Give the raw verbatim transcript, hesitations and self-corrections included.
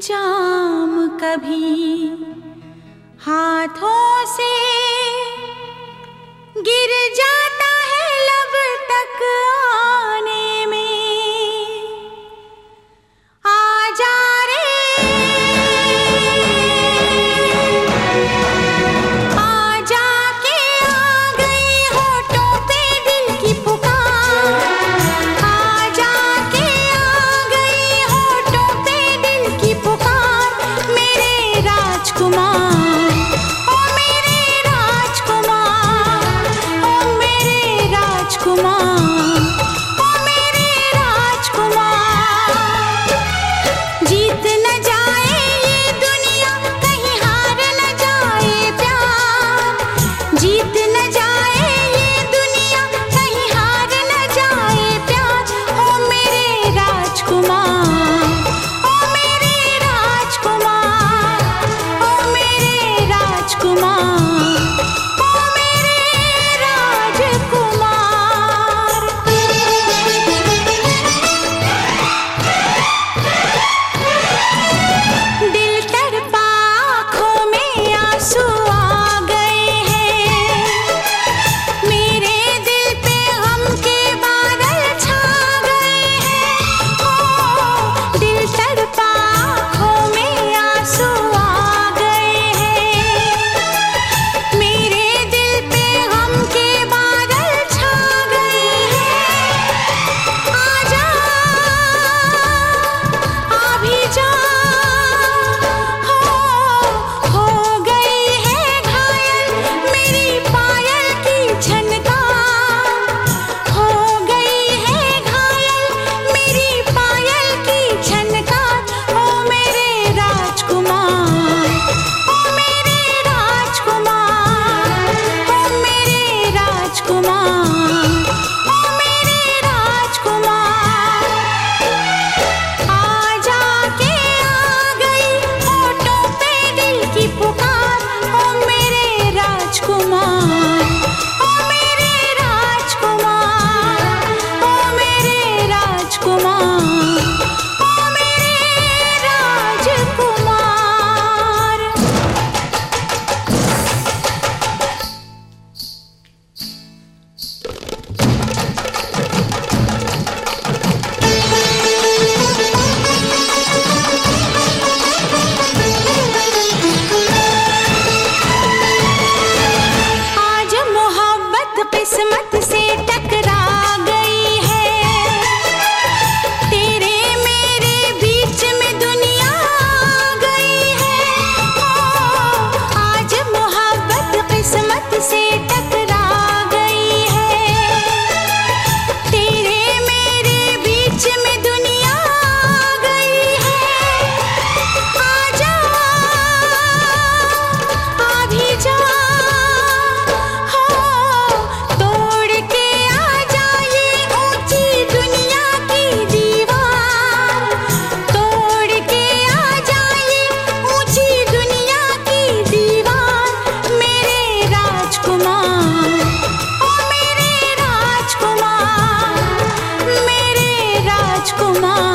जाम कभी हाथों से गिर जाता है लब तक आने में। आजा रे आजा के आ गई होठों पे दिल की पुकार। आजा के आ गई होठों पे दिल की पुकार। मेरे राजकुमार ओ मेरे राजकुमार ओ मेरे राजकुमार ओ मेरे राजकुमार। जीत न जाए ये दुनिया कहीं हार न जाए प्यार। जीत न जाए ये दुनिया कहीं हार न जाए प्यार। ओ मेरे राजकुमार ओ मेरे राजकुमार ओ मेरे राजकुमार ओ मेरे राजकुमार। दिल तड़पा आँखों में आंसू आ गए हैं। मेरे दिल पे गम के बादल छा गए हैं। ओ दिल तड़पा आँखों में आंसू आ गए हैं। मेरे दिल पे गम के बादल छा गए हैं। आजा आ भी जा हो हो गई है घायल मेरी पायल की झनकार। हो गई है घायल मेरी पायल की झनकार। ओ मेरे राजकुमार ओ मेरे राजकुमार ओ मेरे राजकुमार ओ मेरे राजकुमार। आजा के आ गई होठों पे दिल की पुकार। ओ मेरे राजकुमार ओ मेरे राजकुमार ओ मेरे राजकुमार ओ मेरे राजकुमार। आज मोहब्बत किस्मत से टकरा गई है। तेरे मेरे बीच में दुनिया आ गई है। ओ आज मोहब्बत किस्मत से टकरा गई है। तेरे मेरे बीच में दुनिया आ गई है। आजा आ भी जा हो तोड़ के आ जाए ऊंची दुनिया की दीवार। तोड़ के आ जाए ऊंची दुनिया की दीवार। मेरे राजकुमार ओ मेरे राजकुमार मेरे राजकुमार